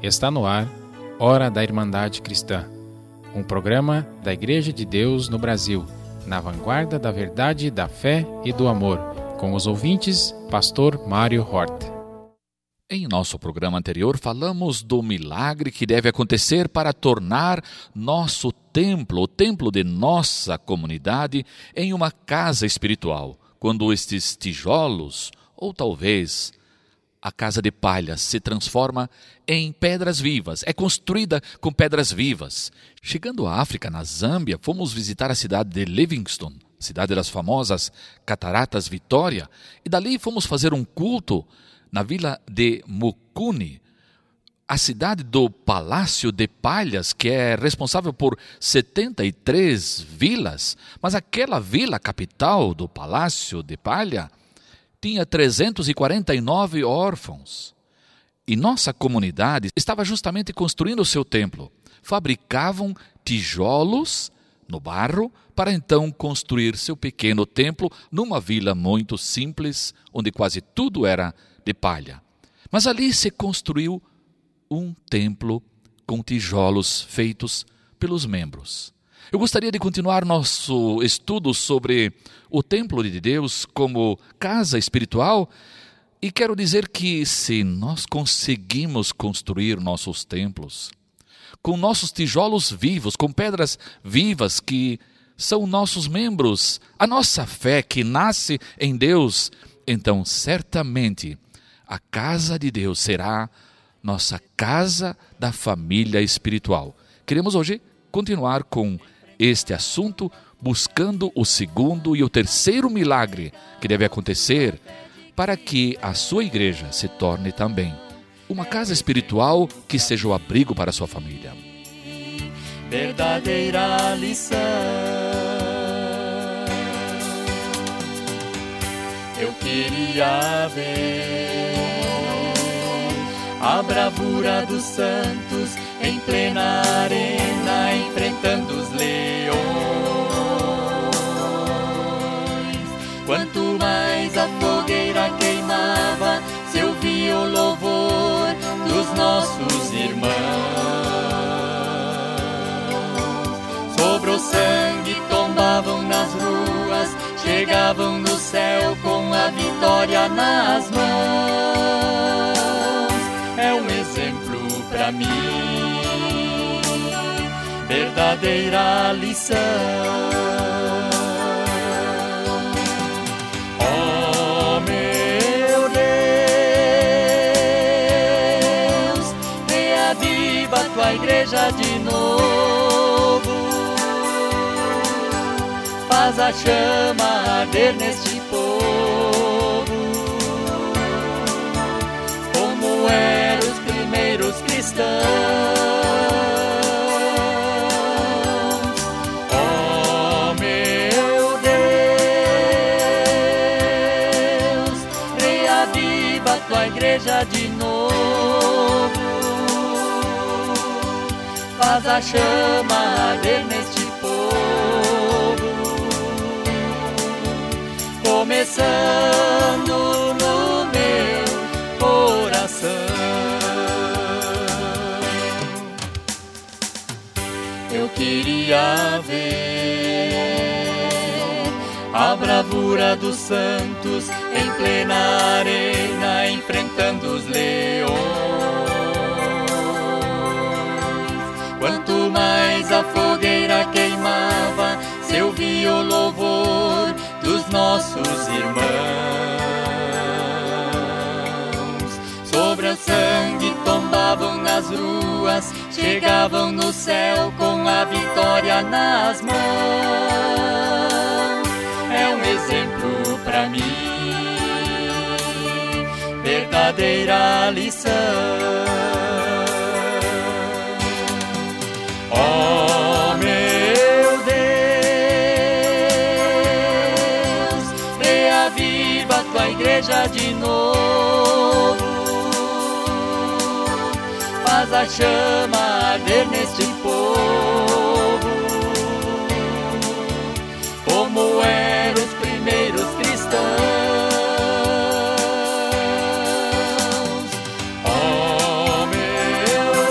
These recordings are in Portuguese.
Está no ar, Hora da Irmandade Cristã, um programa da Igreja de Deus no Brasil, na vanguarda da verdade, da fé e do amor, com os ouvintes, Pastor Mário Hort. Em nosso programa anterior, falamos do milagre que deve acontecer para tornar nosso templo, o templo de nossa comunidade, em uma casa espiritual, quando estes tijolos, ou talvez a casa de palha, se transforma em pedras vivas, é construída com pedras vivas. Chegando à África, na Zâmbia, fomos visitar a cidade de Livingstone, cidade das famosas Cataratas Vitória, e dali fomos fazer um culto na vila de Mukuni, a cidade do Palácio de Palhas, que é responsável por 73 vilas, mas aquela vila capital do Palácio de Palha tinha 349 órfãos. E nossa comunidade estava justamente construindo o seu templo. Fabricavam tijolos no barro para então construir seu pequeno templo numa vila muito simples, onde quase tudo era de palha. Mas ali se construiu um templo com tijolos feitos pelos membros. Eu gostaria de continuar nosso estudo sobre o templo de Deus como casa espiritual, e quero dizer que se nós conseguimos construir nossos templos com nossos tijolos vivos, com pedras vivas que são nossos membros, a nossa fé que nasce em Deus, então certamente a casa de Deus será nossa casa da família espiritual. Queremos hoje continuar com este assunto, buscando o segundo e o terceiro milagre que deve acontecer para que a sua igreja se torne também uma casa espiritual que seja o abrigo para a sua família. Verdadeira lição. Eu queria ver a bravura dos santos em plena arena, enfrentando os leões. Quanto mais a fogueira queimava, se ouvia o louvor dos nossos irmãos. Sobre o sangue tombavam nas ruas, chegavam no céu com a vitória nas mãos. É um exemplo pra mim, verdadeira lição. Oh meu Deus, reaviva tua igreja de novo, faz a chama arder neste povo, como eram os primeiros cristãos. Oh meu Deus, reaviva tua igreja de novo, faz a chama arder neste povo, começando no meu coração. Eu queria ver a bravura dos santos em plena arena, enfrentando os leões. Quanto mais a fogueira queimava, se ouvia o louvor dos nossos irmãos. Sobre o sangue tombavam nas ruas, chegavam no céu com a vitória nas mãos. É um exemplo pra mim, verdadeira lição. Oh meu Deus, reaviva tua igreja de novo, faz a chama arder neste povo, como eram os primeiros cristãos. Oh meu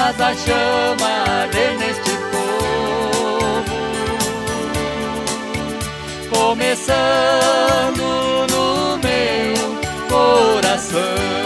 faz a chama arder neste povo, começando no meu coração.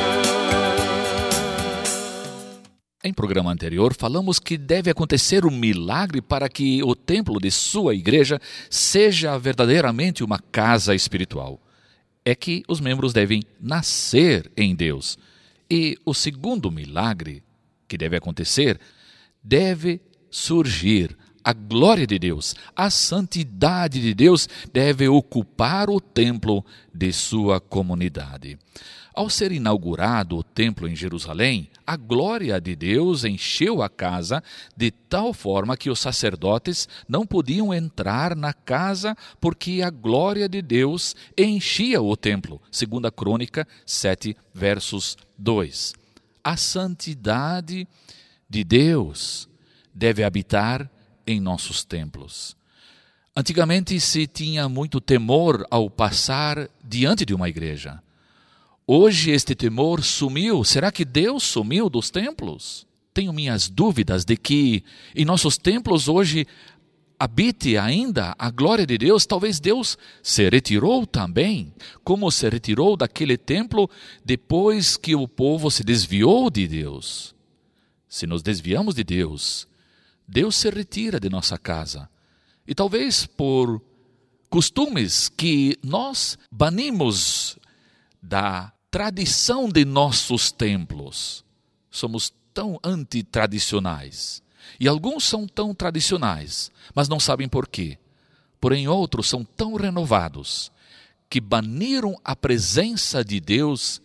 Em programa anterior, falamos que deve acontecer um milagre para que o templo de sua igreja seja verdadeiramente uma casa espiritual. É que os membros devem nascer em Deus. E o segundo milagre que deve acontecer, deve surgir a glória de Deus, a santidade de Deus deve ocupar o templo de sua comunidade. Ao ser inaugurado o templo em Jerusalém, a glória de Deus encheu a casa de tal forma que os sacerdotes não podiam entrar na casa porque a glória de Deus enchia o templo. 2 Crônica 7, versos 2. A santidade de Deus deve habitar em nossos templos. Antigamente se tinha muito temor ao passar diante de uma igreja. Hoje este temor sumiu. Será que Deus sumiu dos templos? Tenho minhas dúvidas de que em nossos templos hoje habite ainda a glória de Deus. Talvez Deus se retirou também, como se retirou daquele templo depois que o povo se desviou de Deus. Se nos desviamos de Deus, Deus se retira de nossa casa. E talvez por costumes que nós banimos da tradição de nossos templos. Somos tão antitradicionais. E alguns são tão tradicionais, mas não sabem por quê. Porém, outros são tão renovados, que baniram a presença de Deus,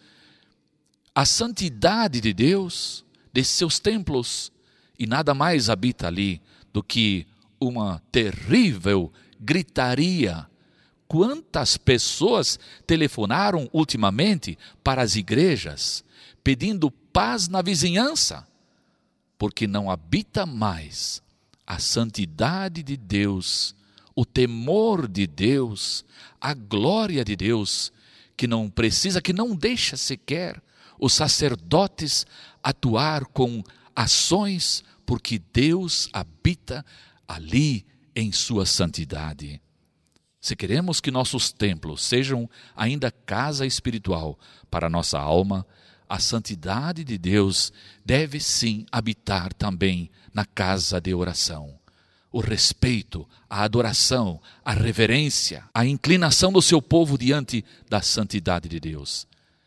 a santidade de Deus, de seus templos, e nada mais habita ali do que uma terrível gritaria. Quantas pessoas telefonaram ultimamente para as igrejas, pedindo paz na vizinhança, porque não habita mais a santidade de Deus, o temor de Deus, a glória de Deus, que não precisa, que não deixa sequer os sacerdotes atuar com ações, porque Deus habita ali em sua santidade. Se queremos que nossos templos sejam ainda casa espiritual para a nossa alma, a santidade de Deus deve sim habitar também na casa de oração. O respeito, a adoração, a reverência, a inclinação do seu povo diante da santidade de Deus.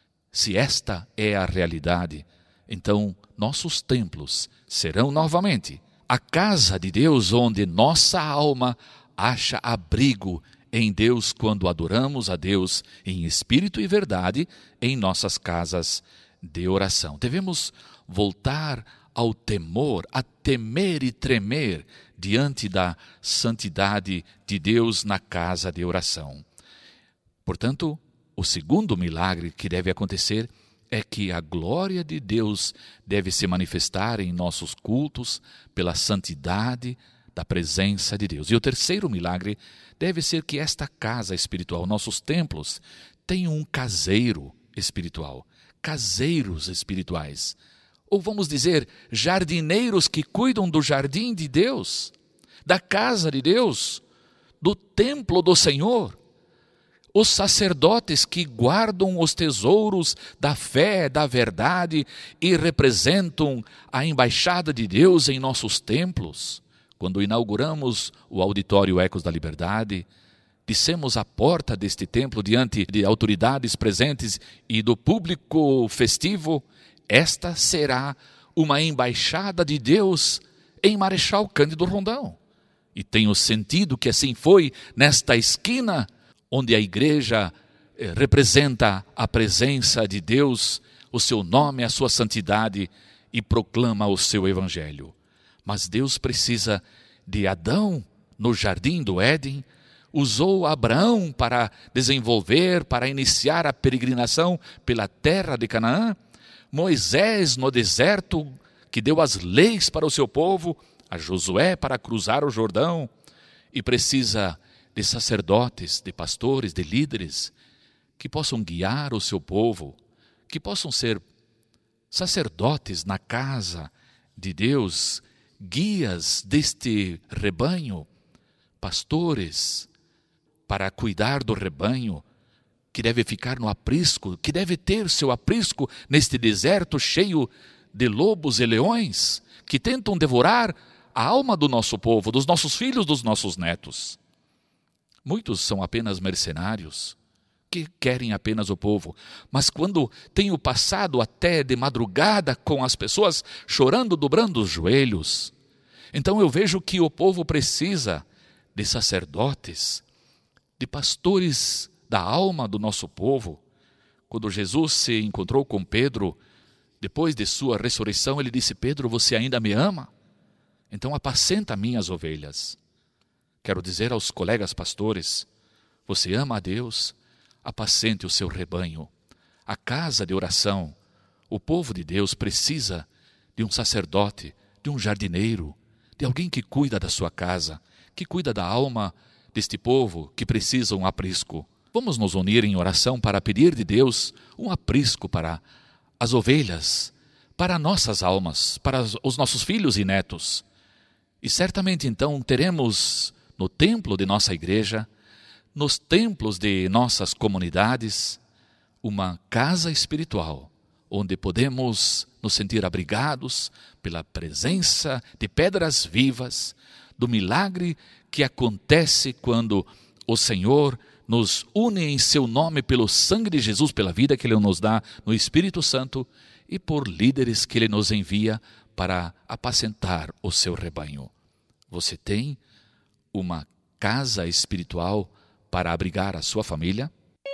Se esta é a realidade, então nossos templos serão novamente a casa de Deus, onde nossa alma acha abrigo em Deus quando adoramos a Deus em espírito e verdade em nossas casas de oração. Devemos voltar ao temor, a temer e tremer diante da santidade de Deus na casa de oração. Portanto, o segundo milagre que deve acontecer é que a glória de Deus deve se manifestar em nossos cultos pela santidade da presença de Deus. E o terceiro milagre deve ser que esta casa espiritual, nossos templos, tenham um caseiro espiritual, caseiros espirituais. Ou vamos dizer, jardineiros que cuidam do jardim de Deus, da casa de Deus, do templo do Senhor. Os sacerdotes que guardam os tesouros da fé, da verdade e representam a embaixada de Deus em nossos templos. Quando inauguramos o auditório Ecos da Liberdade, dissemos à porta deste templo diante de autoridades presentes e do público festivo, esta será uma embaixada de Deus em Marechal Cândido Rondão. E tenho sentido que assim foi nesta esquina, onde a igreja representa a presença de Deus, o seu nome, a sua santidade e proclama o seu evangelho. Mas Deus precisa de Adão no jardim do Éden, usou Abraão para desenvolver, para iniciar a peregrinação pela terra de Canaã, Moisés no deserto, que deu as leis para o seu povo, a Josué para cruzar o Jordão, e precisa de sacerdotes, de pastores, de líderes, que possam guiar o seu povo, que possam ser sacerdotes na casa de Deus, guias deste rebanho, pastores, para cuidar do rebanho, que deve ficar no aprisco, que deve ter seu aprisco neste deserto cheio de lobos e leões, que tentam devorar a alma do nosso povo, dos nossos filhos, dos nossos netos. Muitos são apenas mercenários, que querem apenas o povo, mas quando tenho passado até de madrugada com as pessoas chorando, dobrando os joelhos, então eu vejo que o povo precisa de sacerdotes, de pastores da alma do nosso povo. Quando Jesus se encontrou com Pedro, depois de sua ressurreição, ele disse: Pedro, você ainda me ama? Então apacenta minhas ovelhas. Quero dizer aos colegas pastores, você ama a Deus? Apacente o seu rebanho. A casa de oração, o povo de Deus precisa de um sacerdote, de um jardineiro, de alguém que cuida da sua casa, que cuida da alma deste povo que precisa um aprisco. Vamos nos unir em oração para pedir de Deus um aprisco para as ovelhas, para nossas almas, para os nossos filhos e netos. E certamente então teremos no templo de nossa igreja, nos templos de nossas comunidades, uma casa espiritual, onde podemos nos sentir abrigados pela presença de pedras vivas, do milagre que acontece quando o Senhor nos une em seu nome pelo sangue de Jesus, pela vida que Ele nos dá no Espírito Santo e por líderes que Ele nos envia para apacentar o seu rebanho. Você tem uma casa espiritual para abrigar a sua família?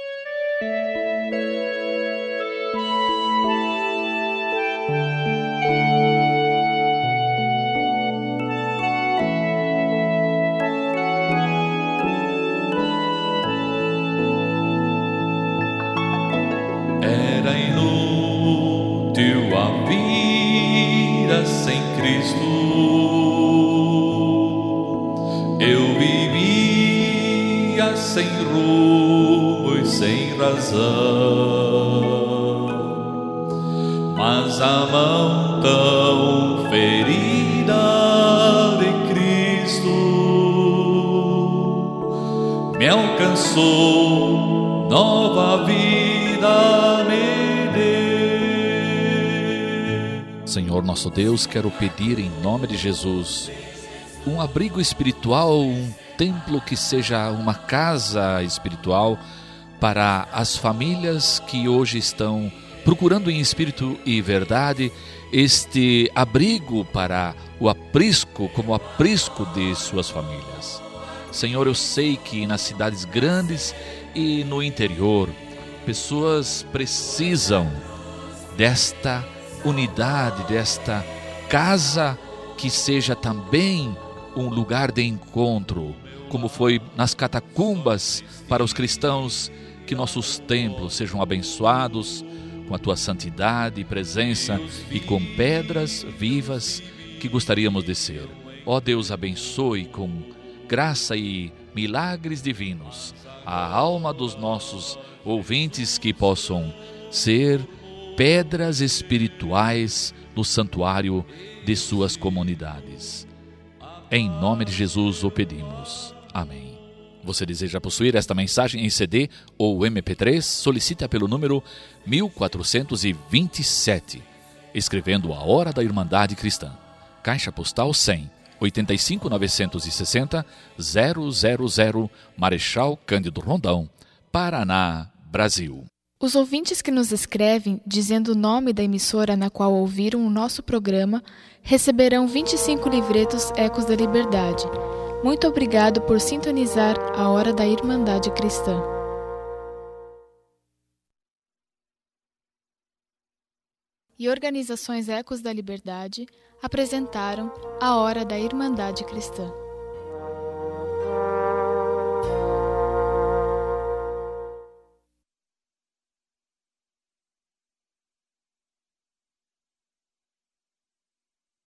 Era inútil a vida sem Cristo. Eu vivia sem rumo e sem razão, mas a mão tão ferida de Cristo me alcançou, nova vida me deu. Senhor nosso Deus, quero pedir em nome de Jesus um abrigo espiritual, um templo que seja uma casa espiritual para as famílias que hoje estão procurando em espírito e verdade este abrigo para o aprisco, como aprisco de suas famílias. Senhor, eu sei que nas cidades grandes e no interior, pessoas precisam desta unidade, desta casa que seja também um lugar de encontro, como foi nas catacumbas para os cristãos, que nossos templos sejam abençoados com a Tua santidade e presença e com pedras vivas que gostaríamos de ser. Ó Deus, abençoe com graça e milagres divinos a alma dos nossos ouvintes, que possam ser pedras espirituais no santuário de suas comunidades. Em nome de Jesus o pedimos. Amém. Você deseja possuir esta mensagem em CD ou MP3? Solicita pelo número 1427, escrevendo A Hora da Irmandade Cristã. Caixa Postal 100, 85960 000, Marechal Cândido Rondão, Paraná, Brasil. Os ouvintes que nos escrevem dizendo o nome da emissora na qual ouviram o nosso programa receberão 25 livretos Ecos da Liberdade. Muito obrigado por sintonizar a Hora da Irmandade Cristã. E organizações Ecos da Liberdade apresentaram a Hora da Irmandade Cristã.